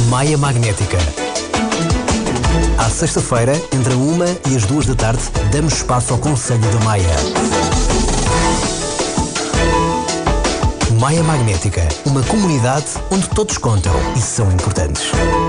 Maia Magnética. À sexta-feira, entre a 1 e as 2 da tarde, damos espaço ao Conselho da Maia. Maia Magnética, uma comunidade onde todos contam e são importantes.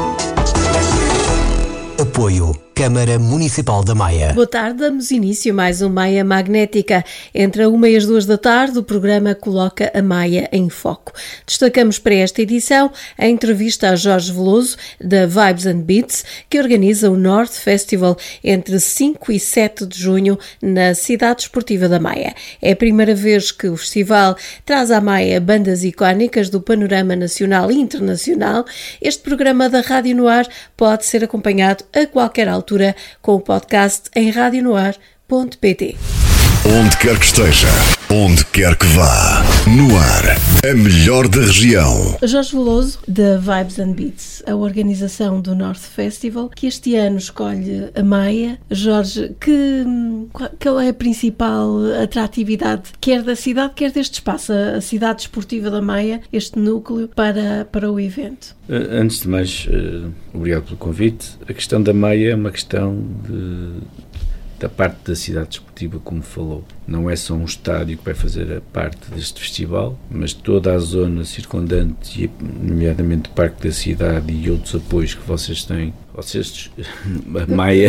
Apoio Câmara Municipal da Maia. Boa tarde, damos início a mais um Maia Magnética. Entre a 1 e as 2 da tarde, o programa coloca a Maia em foco. Destacamos para esta edição a entrevista a Jorge Veloso, da Vibes and Beats, que organiza o North Festival entre 5 e 7 de junho na Cidade Desportiva da Maia. É a primeira vez que o festival traz à Maia bandas icónicas do panorama nacional e internacional. Este programa da Rádio no Ar pode ser acompanhado a qualquer altura com o podcast em radionoar.pt. Onde quer que esteja, onde quer que vá, no ar, a melhor da região. Jorge Veloso, da Vibes and Beats, a organização do North Festival, que este ano escolhe a Maia. Jorge, qual é a principal atratividade, quer da cidade, quer deste espaço, a Cidade Desportiva da Maia, este núcleo para o evento? Antes de mais, obrigado pelo convite. A questão da Maia é uma questão da parte da cidade desportiva, como falou. Não é só um estádio que vai fazer a parte deste festival, mas toda a zona circundante, nomeadamente o Parque da Cidade e outros apoios que vocês têm. A Maia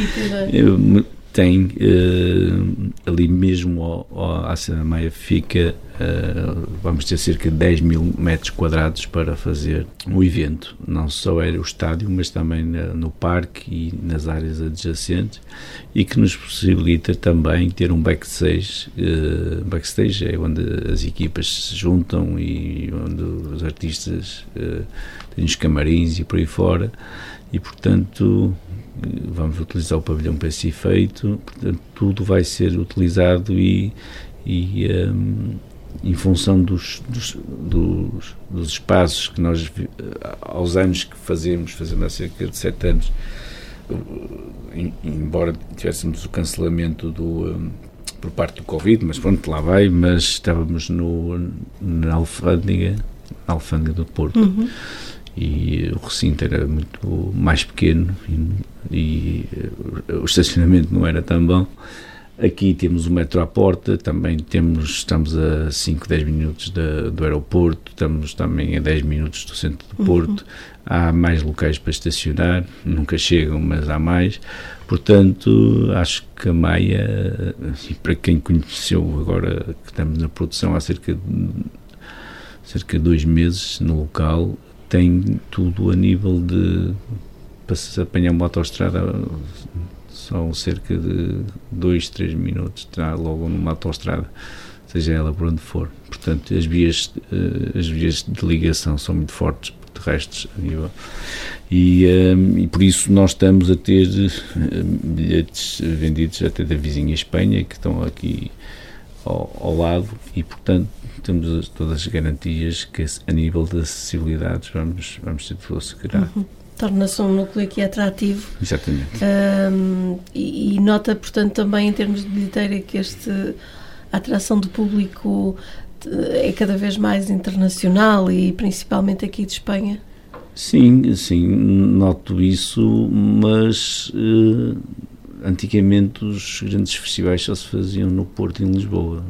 tem ali mesmo à cidade da Maia fica, vamos ter cerca de 10 mil metros quadrados para fazer o evento. Não só era o estádio, mas também no parque e nas áreas adjacentes, e que nos possibilita também ter um backstage. Backstage é onde as equipas se juntam e onde os artistas têm os camarins e por aí fora, e portanto vamos utilizar o pavilhão para esse efeito. Portanto, tudo vai ser utilizado e em função dos espaços que nós, aos anos que fazemos há cerca de 7 anos, embora tivéssemos o cancelamento por parte do Covid, mas pronto, lá vai, mas estávamos na alfândega do Porto. Uhum. E o recinto era muito mais pequeno e o estacionamento não era tão bom. Aqui temos o metro à porta, também estamos a 5, 10 minutos do aeroporto, estamos também a 10 minutos do centro do Porto. Há mais locais para estacionar, nunca chegam, mas há mais. Portanto, acho que a Maia, e para quem conheceu agora que estamos na produção há cerca de 2 meses no local, tem tudo a nível para se apanhar uma autoestrada, são cerca de 2, 3 minutos, está logo numa autoestrada, seja ela por onde for. Portanto, as vias de ligação são muito fortes, terrestres a nível, e por isso nós estamos a ter bilhetes vendidos até da vizinha Espanha, que estão aqui ao lado, e portanto temos todas as garantias que a nível de acessibilidades vamos ter tudo assegurado. Torna-se um núcleo aqui atrativo. Exatamente. E nota, portanto, também em termos de bilheteira que a atração do público é cada vez mais internacional e principalmente aqui de Espanha. Sim, noto isso, mas antigamente os grandes festivais só se faziam no Porto e em Lisboa.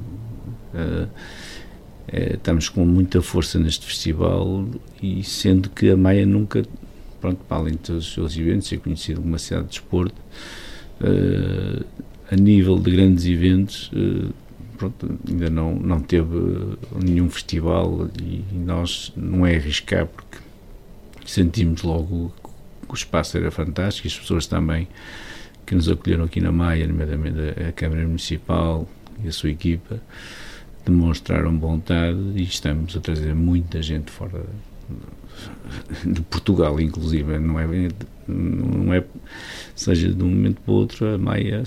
Estamos com muita força neste festival, e sendo que a Maia nunca, para além de todos os seus eventos, é conhecido como uma cidade de desporto, a nível de grandes eventos, ainda não teve nenhum festival, e nós não é arriscar, porque sentimos logo que o espaço era fantástico, e as pessoas também que nos acolheram aqui na Maia, nomeadamente a Câmara Municipal e a sua equipa, demonstraram vontade, e estamos a trazer muita gente fora de Portugal, inclusive. Não é seja de um momento para o outro, a Maia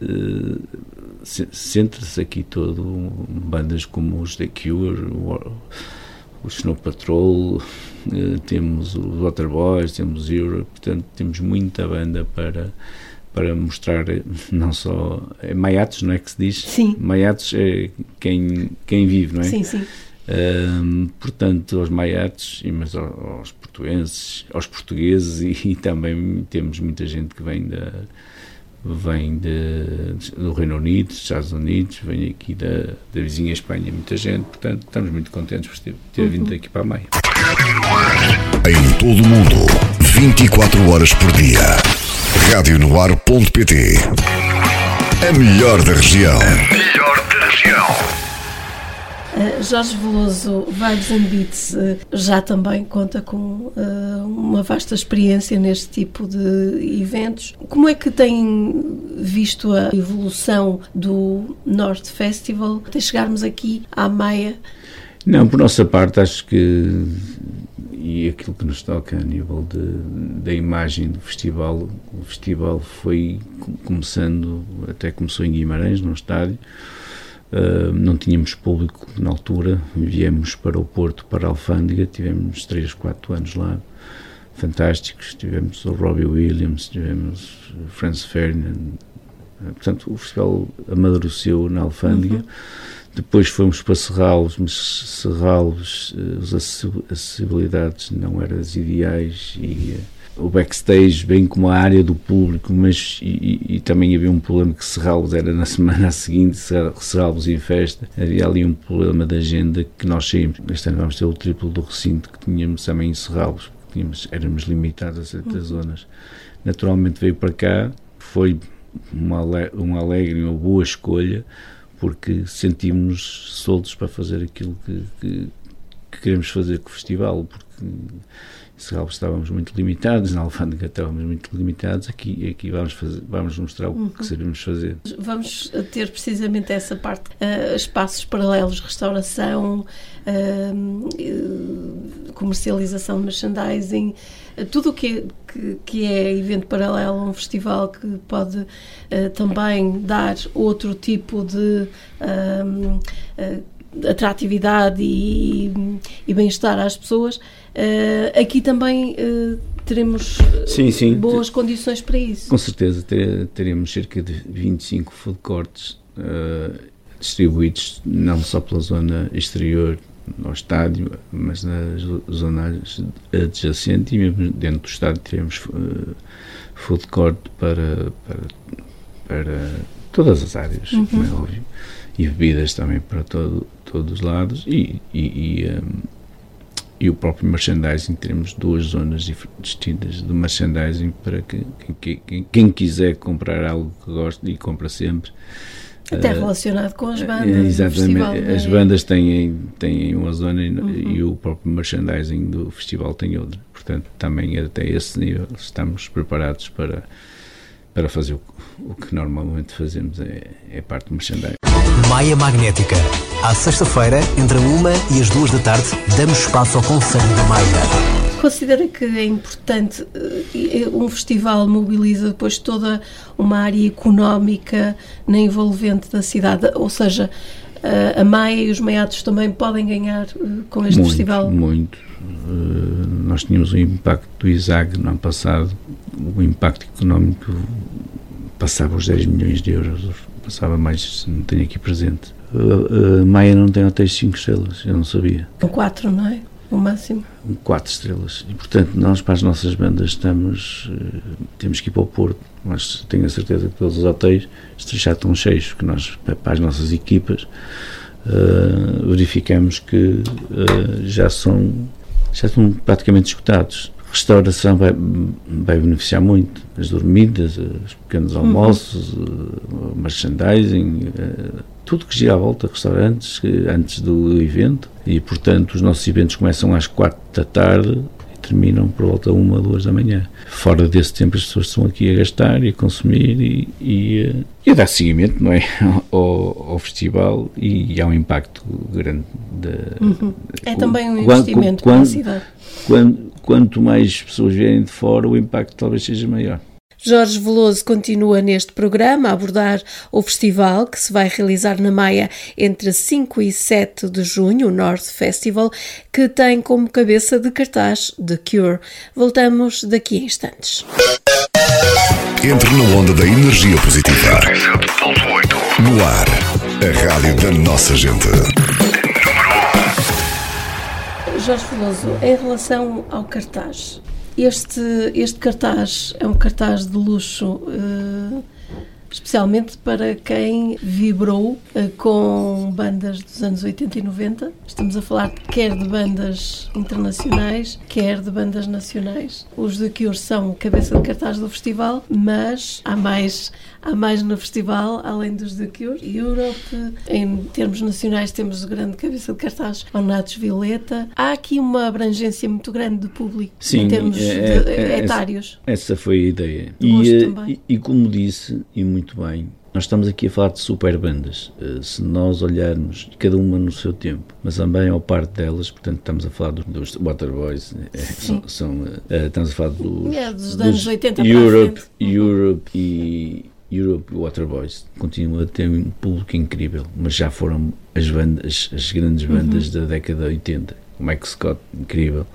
centra-se aqui todo, bandas como os The Cure, o Snow Patrol, temos os Waterboys, temos Europe, portanto temos muita banda para mostrar, não só... Maiatos, não é que se diz? Sim. Maiatos é quem vive, não é? Sim, sim. Portanto, aos maiates, mas aos portugueses e também temos muita gente que vem do Reino Unido, dos Estados Unidos, vem aqui da vizinha Espanha, muita gente, portanto estamos muito contentes por ter vindo aqui para a Maia. Em todo o mundo, 24 horas por dia. Radionoar.pt. A melhor da região. Jorge Veloso, Vibes and Beats, já também conta com uma vasta experiência neste tipo de eventos. Como é que tem visto a evolução do North Festival até chegarmos aqui à Maia? Não, por nossa parte, acho que, e aquilo que nos toca a nível da imagem do festival, o festival foi começou em Guimarães, num estádio. Não tínhamos público na altura, viemos para o Porto, para a Alfândega, tivemos 3, 4 anos lá, fantásticos, tivemos o Robbie Williams, tivemos o Franz Ferdinand, portanto o festival amadureceu na Alfândega. Depois fomos para Serralves, mas Serralves, as acessibilidades não eram as ideais e o backstage, bem como a área do público, mas e também havia um problema que Serralves era na semana seguinte, Serralves em festa, havia ali um problema de agenda que nós saímos. Este ano vamos ter o triplo do recinto que tínhamos também em Serralves, porque éramos limitados a certas zonas. Naturalmente veio para cá, foi uma alegre e uma boa escolha, porque sentimos-nos soltos para fazer aquilo que queremos fazer com o festival, porque em Serralves estávamos muito limitados, na Alfândega estávamos muito limitados, aqui vamos mostrar o que sabemos fazer. Vamos ter precisamente essa parte, espaços paralelos, restauração, comercialização de merchandising, tudo o que é evento paralelo a um festival que pode também dar outro tipo de atratividade e bem-estar às pessoas. Aqui também teremos boas condições para isso. Com certeza, teremos cerca de 25 food courts distribuídos não só pela zona exterior ao estádio, mas nas zonas adjacentes, e mesmo dentro do estádio teremos food court para todas as áreas, como é óbvio, e bebidas também para todos os lados, e o próprio merchandising. Teremos 2 zonas distintas de merchandising para que quem quiser comprar algo que goste e compra sempre. Até relacionado com as bandas. Exatamente, festival, as bandas têm uma zona e o próprio merchandising do festival tem outra. Portanto, também até esse nível estamos preparados para fazer o que normalmente fazemos, é parte do merchandising. Maia Magnética. À sexta-feira, entre a 1 e as 2 da tarde, damos espaço ao Conselho da Maia. Considera que é importante, um festival mobiliza depois toda uma área económica na envolvente da cidade, ou seja, a Maia e os maiatos também podem ganhar com este festival? Muito. Nós tínhamos o impacto do ISAG no ano passado, o impacto económico passava os 10 milhões de euros, passava mais, não tenho aqui presente. A Maia não tem hotéis 5 estrelas, eu não sabia. 4, não é? O máximo? 4 estrelas. E, portanto, nós para as nossas bandas temos que ir para o Porto, mas tenho a certeza que todos os hotéis já estão cheios, porque nós, para as nossas equipas, verificamos que já estão praticamente esgotados. A restauração vai beneficiar muito, as dormidas, os pequenos almoços, o merchandising, tudo que gira à volta, restaurantes, antes do evento, e portanto os nossos eventos começam às 4 da tarde e terminam por volta de 1 ou 2 da manhã. Fora desse tempo as pessoas estão aqui a gastar e a consumir e a dar seguimento, não é, ao festival, e há um impacto grande. É também um investimento para a cidade. Quanto mais pessoas vierem de fora, o impacto talvez seja maior. Jorge Veloso continua neste programa a abordar o festival que se vai realizar na Maia entre 5 e 7 de junho, o North Festival, que tem como cabeça de cartaz The Cure. Voltamos daqui a instantes. Entre na onda da energia positiva. No ar, a rádio da nossa gente. Jorge Veloso, em relação ao cartaz, este cartaz é um cartaz de luxo, especialmente para quem vibrou com bandas dos anos 80 e 90. Estamos a falar quer de bandas internacionais, quer de bandas nacionais. Os The Cure são cabeça de cartaz do festival, mas há mais no festival, além dos The Cure. Europe, em termos nacionais, temos o grande cabeça de cartaz, o Natos Violeta. Há aqui uma abrangência muito grande de público. Sim, em termos etários. Essa foi a ideia. E como disse, e muito bem, nós estamos aqui a falar de super bandas. Se nós olharmos, cada uma no seu tempo, mas também ao parte delas, portanto estamos a falar dos Waterboys, estamos a falar dos anos 80 Europe e Waterboys continuam a ter um público incrível, mas já foram as grandes bandas da década de 80. O Mike Scott, incrível,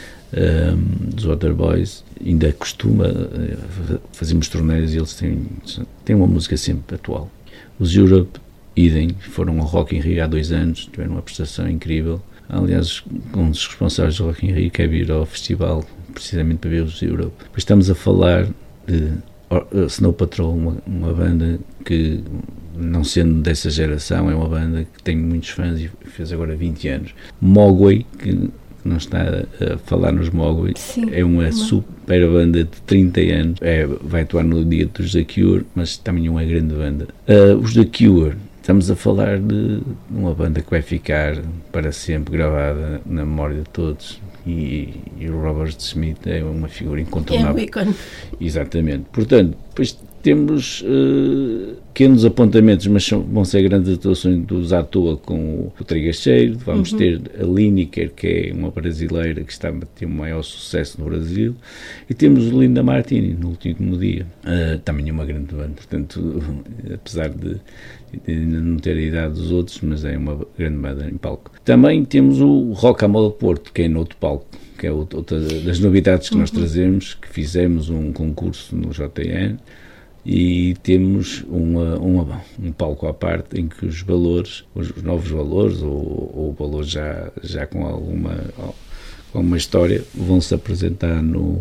dos Waterboys, ainda costuma fazermos turnês e eles têm uma música sempre atual. Os Europe, idem, foram ao Rock in Rio há 2 anos, tiveram uma prestação incrível. Aliás, um dos responsáveis do Rock in Rio quer vir ao festival precisamente para ver os Europe. Depois estamos a falar de Snow Patrol, uma banda que, não sendo dessa geração, é uma banda que tem muitos fãs e fez agora 20 anos. Mogwai, que não está a falar nos Mogwai, é uma super banda de 30 anos, vai atuar no dia dos The Cure, mas também é uma grande banda. Os The Cure, estamos a falar de uma banda que vai ficar para sempre gravada na memória de todos. E o Robert Smith é uma figura incontornável. É um ícone. Exatamente. Portanto, depois temos pequenos apontamentos, mas vão ser grandes atuações dos à toa com o Trigacheiro. Vamos ter a Lineker, que é uma brasileira que está a ter o maior sucesso no Brasil, e temos o Linda Martini no último dia. Também é uma grande banda, portanto, apesar de ainda não ter a idade dos outros, mas é uma grande banda em palco. Também temos o Rock à Moda Porto, que é no outro palco, que é outra das novidades que nós trazemos, que fizemos um concurso no JN, e temos um palco à parte em que os valores, os novos valores, ou valores já com alguma história, vão-se apresentar no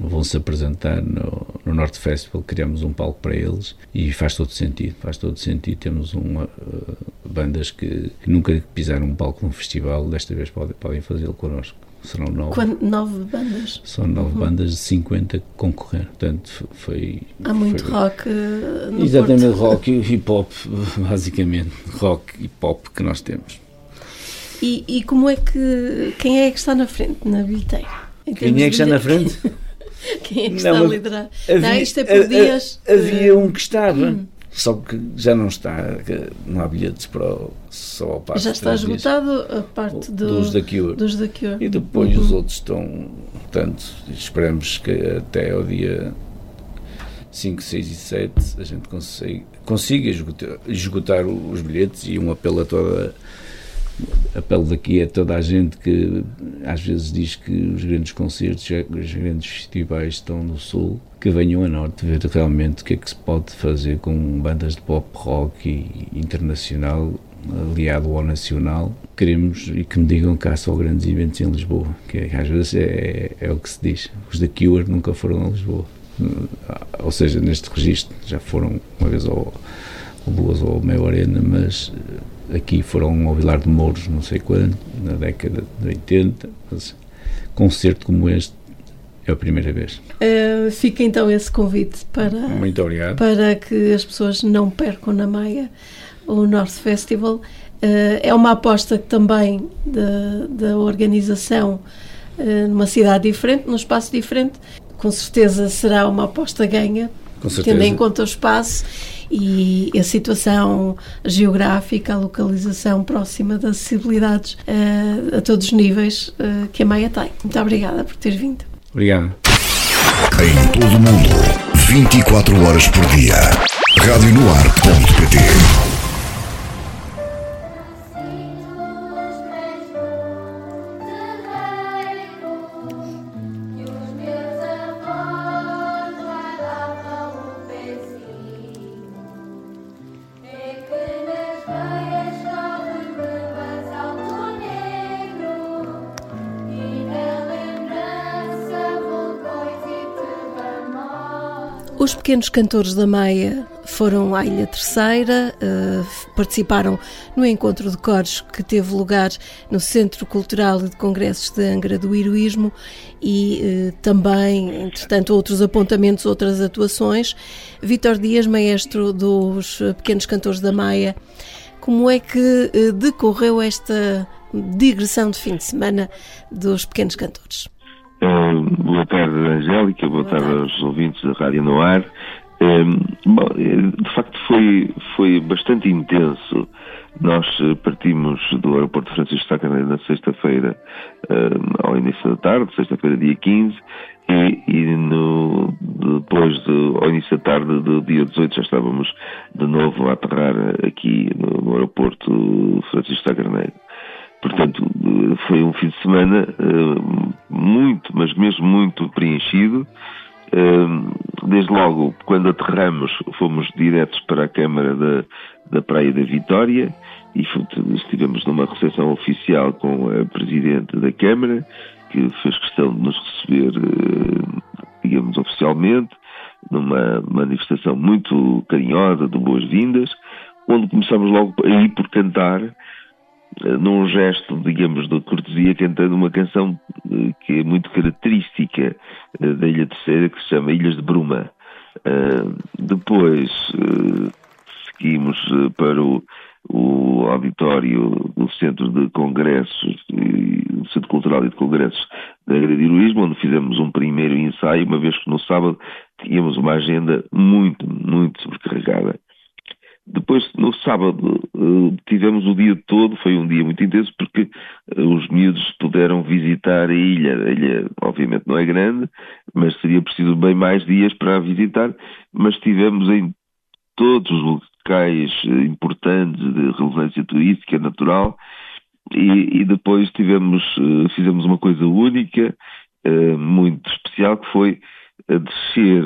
Norte Festival. Criamos um palco para eles e faz todo sentido. Temos bandas que nunca pisaram um palco num festival, desta vez podem fazê-lo connosco. Serão 9 bandas? São 9 bandas de 50 que concorreram. Portanto, há muito rock no exatamente, Porto. Rock e hip-hop, basicamente. Rock e hip-hop que nós temos. E como é que... Quem é que está na frente na bilheteira? Quem é que está na frente? Quem é que está a liderar? Isto é por dias... Havia um que estava... Só que já não está, não há bilhetes só ao passo. Já está esgotado a parte dos The Cure. E depois os outros estão, portanto, esperamos que até ao dia 5, 6 e 7 a gente consiga esgotar os bilhetes. E um apelo daqui a toda a gente que às vezes diz que os grandes concertos, os grandes festivais estão no Sul, que venham a Norte ver realmente o que é que se pode fazer com bandas de pop rock e internacional aliado ao nacional. Queremos e que me digam que há só grandes eventos em Lisboa, que às vezes é o que se diz. Os The Cure nunca foram a Lisboa, ou seja, neste registro já foram uma vez ao Luas ou ao Mel Arena, mas aqui foram ao Vilar de Mouros não sei quando, na década de 80, mas concerto como este é a primeira vez. Fica então esse convite Muito obrigado. Para que as pessoas não percam na Maia o North Festival. É uma aposta também da organização numa cidade diferente, num espaço diferente. Com certeza será uma aposta ganha, tendo em conta o espaço e a situação geográfica, a localização próxima das acessibilidades a todos os níveis que a Maia tem. Muito obrigada por ter vindo. Obrigado. Em todo o mundo, 24 horas por dia. radionoar.pt. Os Pequenos Cantores da Maia foram à Ilha Terceira, participaram no encontro de coros que teve lugar no Centro Cultural e de Congressos de Angra do Heroísmo e também, entretanto, outros apontamentos, outras atuações. Vítor Dias, maestro dos Pequenos Cantores da Maia, como é que decorreu esta digressão de fim de semana dos Pequenos Cantores? Boa tarde, Angélica, boa tarde aos ouvintes da Rádio no Ar. De facto foi bastante intenso. Nós partimos do aeroporto de Francisco Sá Carneiro na sexta-feira, ao início da tarde, sexta-feira dia 15, depois ao início da tarde do dia 18 já estávamos de novo a aterrar aqui no aeroporto Francisco Sá Carneiro. Portanto, foi um fim de semana muito, mas mesmo muito preenchido. Desde logo, quando aterramos, fomos diretos para a Câmara da Praia da Vitória e estivemos numa recepção oficial com a Presidente da Câmara, que fez questão de nos receber, digamos, oficialmente, numa manifestação muito carinhosa de boas-vindas, onde começámos logo aí por cantar, num gesto, digamos, de cortesia, cantando uma canção que é muito característica da Ilha Terceira, que se chama Ilhas de Bruma. Depois seguimos para o auditório do Centro de Congressos, do Centro Cultural e de Congressos da Angra do Heroísmo, onde fizemos um primeiro ensaio, uma vez que no sábado tínhamos uma agenda muito, muito sobrecarregada. Depois, no sábado, tivemos o dia todo, foi um dia muito intenso, porque os miúdos puderam visitar a ilha. A ilha, obviamente, não é grande, mas seria preciso bem mais dias para a visitar, mas estivemos em todos os locais importantes de relevância turística, natural, e depois fizemos uma coisa única, muito especial, que foi a descer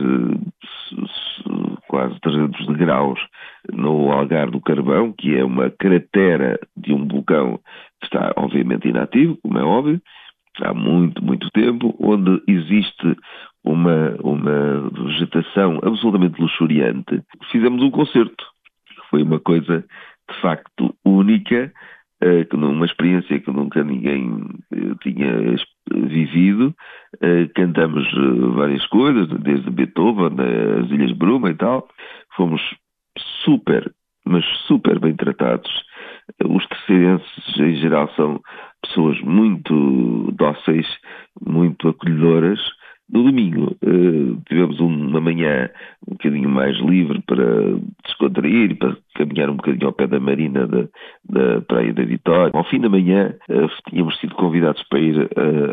quase 300 degraus no Algar do Carvão, que é uma cratera de um vulcão que está obviamente inativo, como é óbvio, há muito, muito tempo, onde existe uma vegetação absolutamente luxuriante. Fizemos um concerto, que foi uma coisa de facto única, uma experiência que nunca ninguém tinha vivido. Cantamos várias coisas, desde Beethoven, as Ilhas de Bruma e tal. Fomos super, mas super bem tratados. Os terceirenses, em geral, são pessoas muito dóceis, muito acolhedoras. No domingo tivemos uma manhã um bocadinho mais livre para descontrair, para caminhar um bocadinho ao pé da marina da Praia da Vitória. Ao fim da manhã tínhamos sido convidados para ir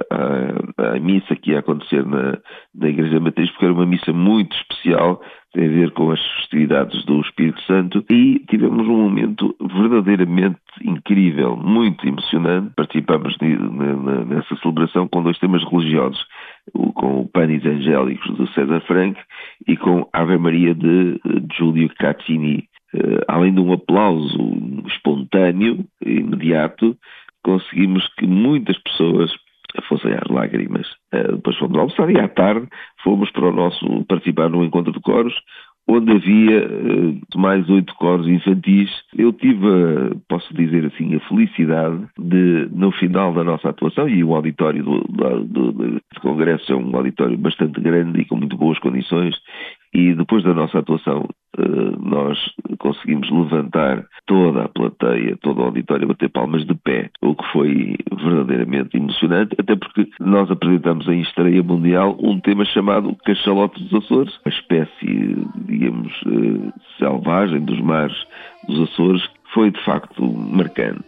à missa que ia acontecer na Igreja Matriz, porque era uma missa muito especial, tem a ver com as festividades do Espírito Santo, e tivemos um momento verdadeiramente incrível, muito emocionante. Participámos nessa celebração com 2 temas religiosos, com o Panis Angélicos de César Franck e com Ave Maria de Giulio Caccini. Além de um aplauso espontâneo e imediato, conseguimos que muitas pessoas fossem às lágrimas. Depois fomos almoçar e à tarde fomos participar no encontro de coros, onde havia mais 8 coros infantis. Eu tive, posso dizer assim, a felicidade de, no final da nossa atuação, e o auditório do Congresso é um auditório bastante grande e com muito boas condições, e depois da nossa atuação nós conseguimos levantar toda a plateia, todo o auditório, bater palmas de pé, o que foi verdadeiramente emocionante, até porque nós apresentamos em estreia mundial um tema chamado Cachalote dos Açores, uma espécie, digamos, selvagem dos mares dos Açores, que foi de facto marcante.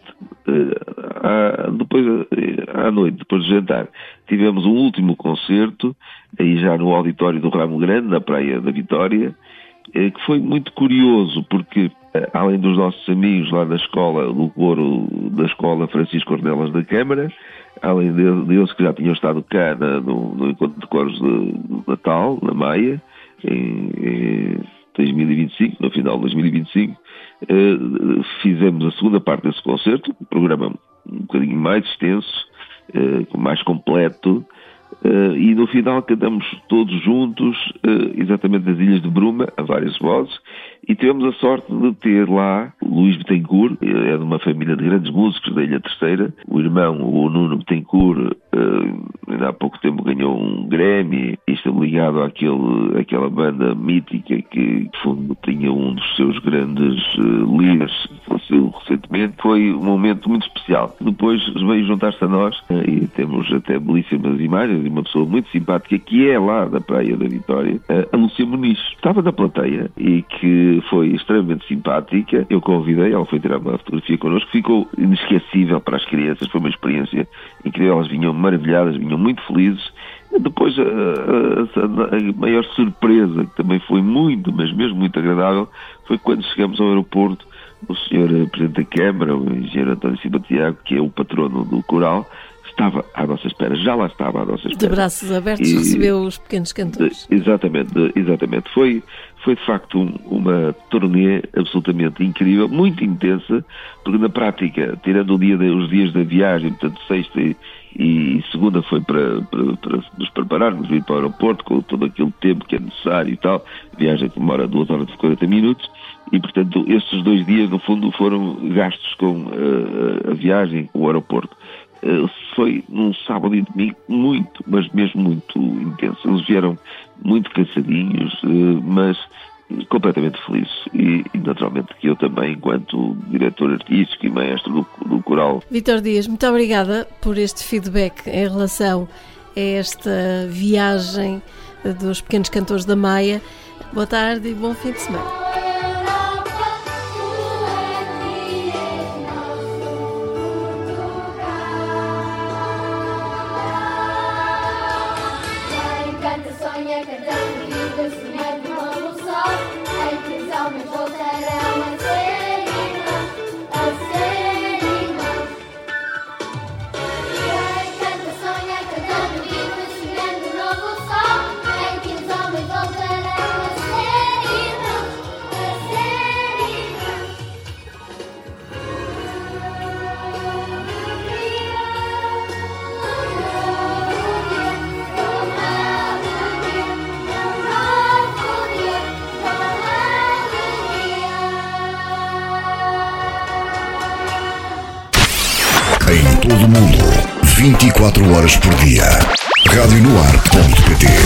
Depois, à noite, depois de jantar, tivemos um último concerto, aí já no auditório do Ramo Grande, na Praia da Vitória, que foi muito curioso, porque além dos nossos amigos lá da escola, do coro da escola Francisco Ornelas da Câmara, além deles que já tinham estado cá no encontro de coros de Natal, na Maia, em 2025, no final de 2025, fizemos a segunda parte desse concerto, um programa um bocadinho mais extenso, mais completo, e no final cantamos todos juntos, exatamente nas Ilhas de Bruma, a várias vozes, e tivemos a sorte de ter lá o Luís Betancourt, é de uma família de grandes músicos da Ilha Terceira. O irmão, o Nuno Betancourt, ainda há pouco tempo ganhou um Grammy e esteve ligado àquela banda mítica que, no fundo, tinha um dos seus grandes líderes, faleceu recentemente. Foi um momento muito especial. Depois veio juntar-se a nós e temos até belíssimas imagens de uma pessoa muito simpática que é lá da Praia da Vitória, a Lúcia Muniz. Estava na plateia e que foi extremamente simpática. Eu convidei, ela foi tirar uma fotografia connosco, ficou inesquecível para as crianças, foi uma experiência incrível, elas vinham maravilhadas, vinham muito felizes. Depois a maior surpresa, que também foi muito, mas mesmo muito agradável, foi quando chegamos ao aeroporto. O Sr. Presidente da Câmara, o Engenheiro António Silva Tiago, que é o patrono do coral, estava à nossa espera, já lá estava à nossa espera. De braços abertos recebeu os pequenos cantores. Exatamente. Foi de facto uma turnê absolutamente incrível, muito intensa, porque na prática, tirando os dias da viagem, portanto sexta e segunda foi para nos prepararmos, vir para o aeroporto com todo aquele tempo que é necessário e tal. A viagem demora 2 horas e 40 minutos e, portanto, estes 2 dias, no fundo, foram gastos com a viagem, com o aeroporto. Foi num sábado e domingo muito, mas mesmo muito intenso. Eles vieram muito cansadinhos, mas completamente felizes. E naturalmente que eu também, enquanto diretor artístico e maestro do coral. Vítor Dias, muito obrigada por este feedback em relação a esta viagem dos pequenos cantores da Maia. Boa tarde e bom fim de semana. Em todo o mundo, 24 horas por dia. Radionoar.pt.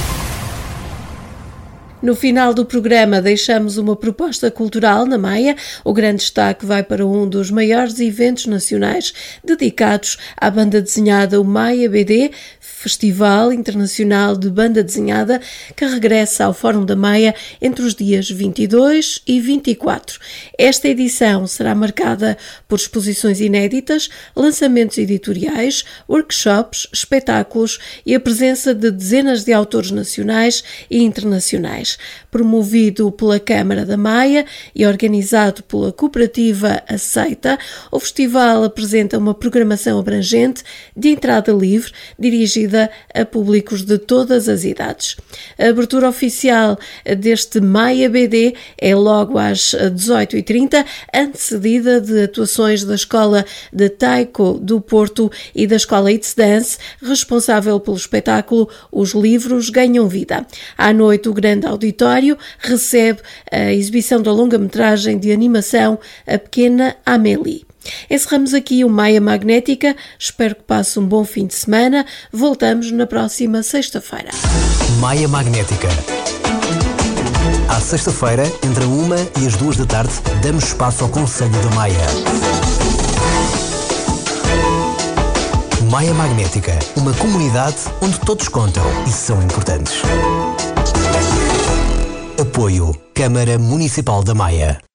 No final do programa deixamos uma proposta cultural na Maia. O grande destaque vai para um dos maiores eventos nacionais dedicados à banda desenhada, o Maia BD, Festival Internacional de Banda Desenhada, que regressa ao Fórum da Maia entre os dias 22 e 24. Esta edição será marcada por exposições inéditas, lançamentos editoriais, workshops, espetáculos e a presença de dezenas de autores nacionais e internacionais. Promovido pela Câmara da Maia e organizado pela cooperativa Aceita, o festival apresenta uma programação abrangente de entrada livre, dirigida a públicos de todas as idades. A abertura oficial deste Maia BD é logo às 18h30, antecedida de atuações da Escola de Taiko do Porto e da Escola It's Dance, responsável pelo espetáculo Os Livros Ganham Vida. À noite, o grande auditório recebe a exibição da longa-metragem de animação A Pequena Amélie. Encerramos aqui o Maia Magnética. Espero que passe um bom fim de semana. Voltamos na próxima sexta-feira. Maia Magnética. À sexta-feira, entre a 1 e as 2 da tarde, damos espaço ao Conselho da Maia. Maia Magnética, uma comunidade onde todos contam e são importantes. Apoio Câmara Municipal da Maia.